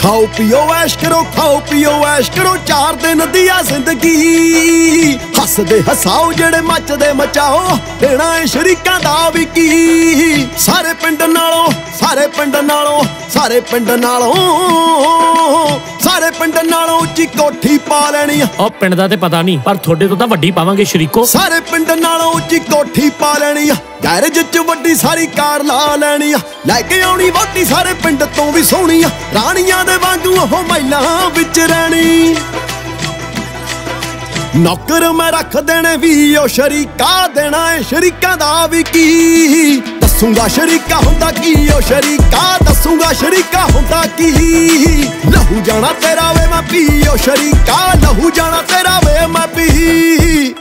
ਖਾਓ ਪੀਓ ਐਸ਼ ਕਰੋ 4 ਦਿਨ ਦੀ ਆ ਜ਼ਿੰਦਗੀ। ਹੱਸਦੇ ਹਸਾਓ ਜਿਹੜੇ ਮੱਚਦੇ ਮਚਾਓ, ਦੇਣਾ ਏ ਸ਼ਰੀਕਾਂ ਦਾ ਵੀ ਕੀ। ਸਾਰੇ ਪਿੰਡ ਨਾਲੋਂ ਉੱਚੀ ਕੋਠੀ ਪਾ ਲੈਣੀ ਆ। ਉਹ ਪਿੰਡ ਦਾ ਤੇ ਪਤਾ ਨਹੀਂ, ਪਰ ਤੁਹਾਡੇ ਤੋਂ ਤਾਂ ਵੱਡੀ ਪਾਵਾਂਗੇ ਸ਼ਰੀਕੋ। ਸਾਰੇ ਪਿੰਡ ਨਾਲੋਂ ਉੱਚੀ ਕੋਠੀ ਪਾ ਲੈਣੀ ਆ। ਗੈਰੇਜ ਚ ਵੱਡੀ ਸਾਰੀ ਕਾਰ ਲਾ ਲੈਣੀ ਆ। ਲੈ ਕੇ ਆਉਣੀ ਵੋਟੀ ਸਾਰੇ ਪਿੰਡ ਤੋਂ ਵੀ ਸੋਹਣੀ ਆ। ਰਾਣੀਆਂ ਦੇ ਵਾਂਗੂ ਉਹ ਮਹਿਲਾਂ ਵਿੱਚ ਰਹਿਣੀ। ਨੌਕਰ ਮੈਂ ਰੱਖ ਦੇਣੇ ਵੀ ਉਹ ਸ਼ਰੀਕਾ, ਦੇਣਾ ਏ ਸ਼ਰੀਕਾਂ ਦਾ ਵੀ ਕੀ। ਦੱਸੂਗਾ ਸ਼ਰੀਕਾ ਹੁੰਦਾ ਕੀ, ਉਹ ਸ਼ਰੀਕਾ ਦੱਸੂਗਾ ਸ਼ਰੀਕਾ ਹੁੰਦਾ ਕੀ। ਲਹੂ ਜਾਣਾ ਤੇਰਾ ਵੇ ਮੈਂ ਪੀ, ਉਹ ਸ਼ਰੀਕਾ ਲਹੂ ਜਾਣਾ ਤੇਰਾ ਵੇ ਮੈਂ ਪੀ।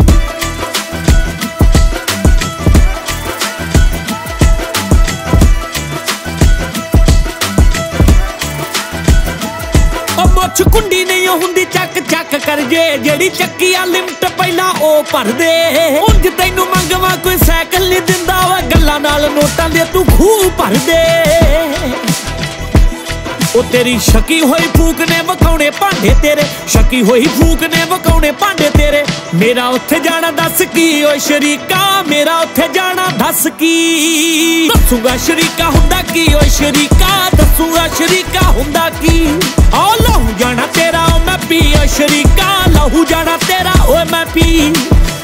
ਮੁੱਛ ਕੁੰਡੀ ਨਹੀਂ ਹੁੰਦੀ ਚੱਕ ਚੱਕ ਕਰ ਜੇ, ਜਿਹੜੀ ਚੱਕੀ ਆ ਲਿਮਟ ਪਹਿਲਾਂ ਉਹ ਭਰ ਦੇ। ਉਂਝ ਤੈਨੂੰ ਮੰਗਵਾ ਕੋਈ ਸਾਈਕਲ ਨਹੀਂ ਦਿੰਦਾ ਵਾ, ਗੱਲਾਂ ਨਾਲ ਨੋਟਾਂ ਦੇ ਤੂੰ ਖੂਹ ਭਰ ਦੇ। ਉਹ ਤੇਰੀ ਸ਼ੱਕੀ ਹੋਈ ਫੂਕ ਨੇ ਵਕਾਉਣੇ ਭਾਂਡੇ ਤੇਰੇ, ਸ਼ੱਕੀ ਹੋਈ ਫੂਕ ਨੇ ਵਕਾਉਣੇ ਭਾਂਡੇ ਤੇਰੇ। ਮੇਰਾ ਉੱਥੇ ਜਾਣਾ ਦੱਸ ਕੀ, ਓਏ ਸ਼ਰੀਕਾ ਮੇਰਾ ਉੱਥੇ ਜਾਣਾ ਦੱਸ ਕੀ। ਦੱਸੂਗਾ ਸ਼ਰੀਕਾ ਹੁੰਦਾ ਕੀ, ਓਏ ਸ਼ਰੀਕਾ ਦੱਸੂਗਾ ਸ਼ਰੀਕਾ ਹੁੰਦਾ ਕੀ। ਆ ਲਹੂ ਜਾਣਾ ਤੇਰਾ ਓ ਮੈਂ ਪੀ, ਓਏ ਸ਼ਰੀਕਾ ਲਹੂ ਜਾਣਾ ਤੇਰਾ ਓਏ ਮੈਂ ਪੀ।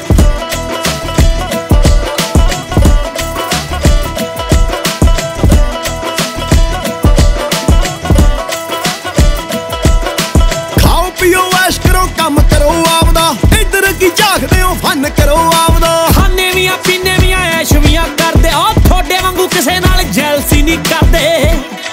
ਕੰਮ ਕਰੋ ਆਪਦਾ, ਇੱਧਰ ਕੀ ਝਾਕਦੇ ਹੋ ਫਨ ਕਰੋ ਆਪਦਾ। ਖਾਨੇ ਵੀਆਂ ਪੀਨੇ ਵੀਆਂ ਐਸ਼ ਵੀਆਂ ਕਰਦੇ, ਉਹ ਤੁਹਾਡੇ ਵਾਂਗੂ ਕਿਸੇ ਨਾਲ ਜੈਲਸੀ ਨਹੀਂ ਕਰਦੇ।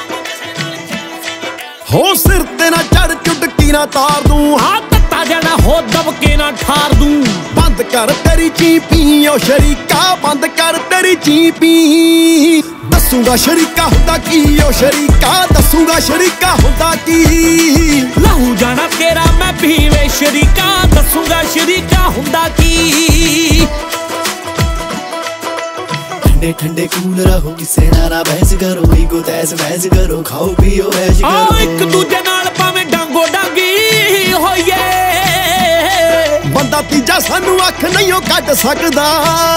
ਹੋ ਸਿਰ ਤੇ ਨਾ ਚੜ ਚੁਟਕੀ ਨਾ ਤਾਰ ਦੂੰ, ਹਾਂ ਤੱਤਾ ਜਾਣਾ ਹੋ ਦਬਕੇ ਨਾ ਠਾਰ ਦੂੰ। ਬੰਦ ਕਰ ਤੇਰੀ ਚੀਪੀ ਓ ਸ਼ਰੀਕਾ, ਬੰਦ ਕਰ ਤੇਰੀ ਚੀਪੀ। ਦੱਸੂਗਾ ਸ਼ਰੀਕਾ ਹੁੰਦਾ ਕੀ, ਓ ਸ਼ਰੀਕਾ ਦੱਸੂਗਾ ਸ਼ਰੀਕਾ ਹੁੰਦਾ ਕੀ। ਲਹੂ ਜਾਣਾ ਤੇਰਾ ਮੈਂ ਪੀਵੇ ਸ਼ਰੀਕਾ, ਦੱਸੂਗਾ ਸ਼ਰੀਕਾ ਹੁੰਦਾ ਕੀ। ठंडे ठंडे कूल रहो, किसे ना बहस करो, ईगो तैस बहस करो, खाओ पियो ऐश करो। एक दूजे नाल भावें डांगो डांगी होइए, बंदा तीजा सानू अख नहीं कट सकदा।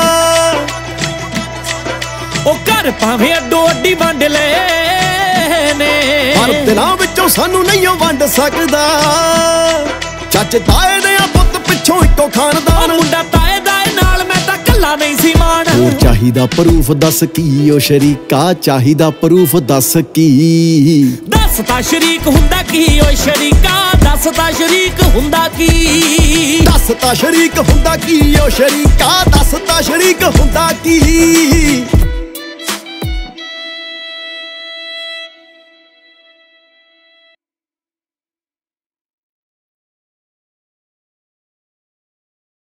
ओ घर भावें अड्डो अड्डी वंड ले ने, पर दिलां विचों सानू नहीं वंड सकदा। चच ताए दे पुत पिछों इको खानदान, मुंडा ताए दाए नाल मैं तां कल्ला नहीं सी मान। ਹੋਰ ਚਾਹੀਦਾ ਪ੍ਰੂਫ ਦੱਸ ਕੀ, ਓ ਸ਼ਰੀਕਾ ਚਾਹੀਦਾ ਪ੍ਰੂਫ ਦੱਸ ਕੀ। ਦੱਸ ਤਾਂ ਸ਼ਰੀਕ ਹੁੰਦਾ ਕੀ, ਓ ਸ਼ਰੀਕਾ ਦੱਸ ਤਾਂ ਸ਼ਰੀਕ ਹੁੰਦਾ ਕੀ। ਦੱਸ ਤਾਂ ਸ਼ਰੀਕ ਹੁੰਦਾ ਕੀ, ਓ ਸ਼ਰੀਕਾ ਦੱਸ ਤਾਂ ਸ਼ਰੀਕ ਹੁੰਦਾ ਕੀ।